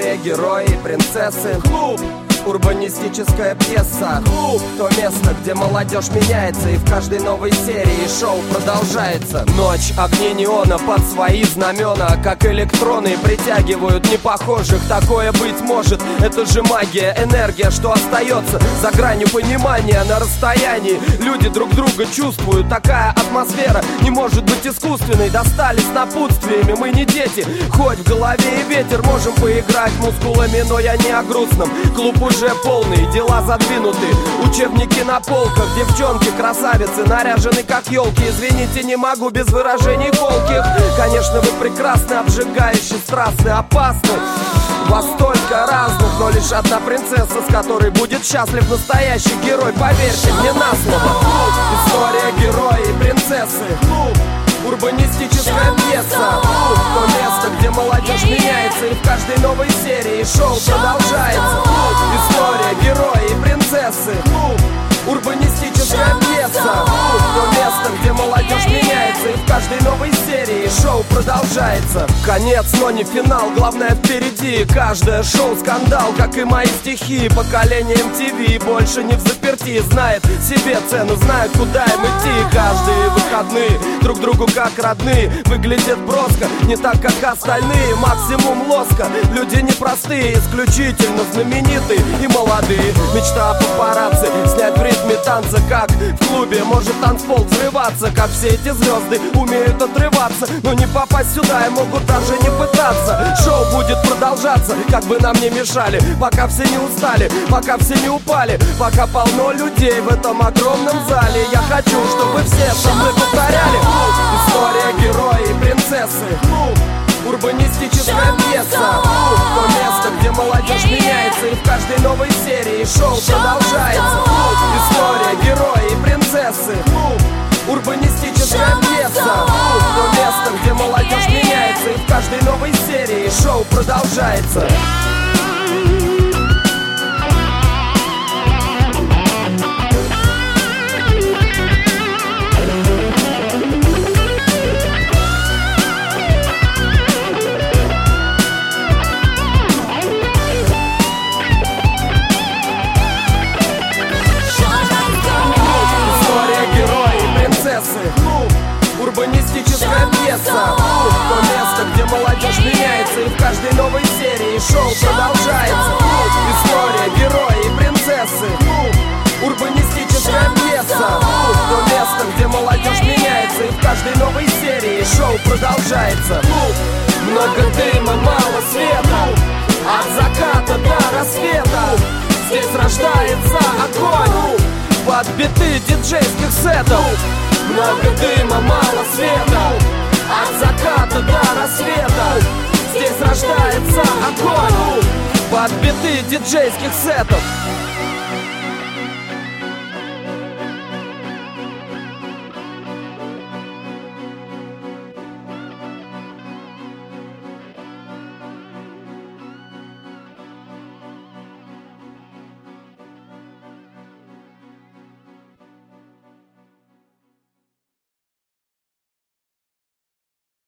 История, герои и принцессы. Клуб. Урбанистическая пьеса. Клуб. То место, где молодежь меняется, и в каждой новой серии шоу продолжается. Ночь, огни неона под свои знамена, как электроны притягивают непохожих. Такое быть может, это же магия, энергия, что остается за гранью понимания. На расстоянии люди друг друга чувствуют. Такая атмосфера не может быть искусственной. Достали с напутствиями, мы не дети. Хоть в голове и ветер, можем поиграть мускулами, но я не о грустном. Клуб уже полный, дела задвинуты, учебники на полках, девчонки, красавицы, наряжены как елки. Извините, не могу без выражений колких. Конечно, вы прекрасны, обжигающе, страстны, опасны. Вас столько разных, но лишь одна принцесса, с которой будет счастлив настоящий герой. Поверьте мне на слово. История, герои и принцессы. Урбанистическая пьеса. То место, где молодежь меняется, и в каждой новой серии шоу продолжается. История, герои и принцессы. Урбанистическая пьеса. То место, где молодежь меняется, и в каждой новой серии шоу продолжается. Конец, но не финал, главное впереди. Каждое шоу скандал, как и мои стихи. Поколение MTV больше не в заперти. Знает себе цену, знает, куда им идти. Каждые выходные друг другу как родные. Выглядят броско, не так, как остальные. Максимум лоска, люди непростые, исключительно знаменитые и молодые. Мечта о папарацци, снять в ритме танца, как в клубе. Может танцпол взрываться, как все эти звезды умеют отрываться, но не попасть сюда и могут даже не пытаться. Шоу будет продолжаться, как бы нам не мешали, пока все не устали, пока все не упали, пока полно людей в этом огромном зале. Я хочу, чтобы все со мной повторяли. История, герои и принцессы. Урбанистическая пьеса. То место, где молодежь меняется, и в каждой новой серии шоу продолжается. История, герои и принцессы. Урбанистическая пьеса. То место, где молодежь меняется, и в каждой новой серии шоу продолжается. Урбанистическая пьеса. То место, где молодежь меняется, и в каждой новой серии шоу продолжается. История, герои и принцессы. Урбанистическая пьеса. То место, где молодежь меняется, и в каждой новой серии шоу продолжается. Много дыма, мало света, от заката до рассвета. Здесь рождается огонь под биты диджейских сетов. Много дыма, мало света, от заката до рассвета. Здесь рождается огонь под биты диджейских сетов.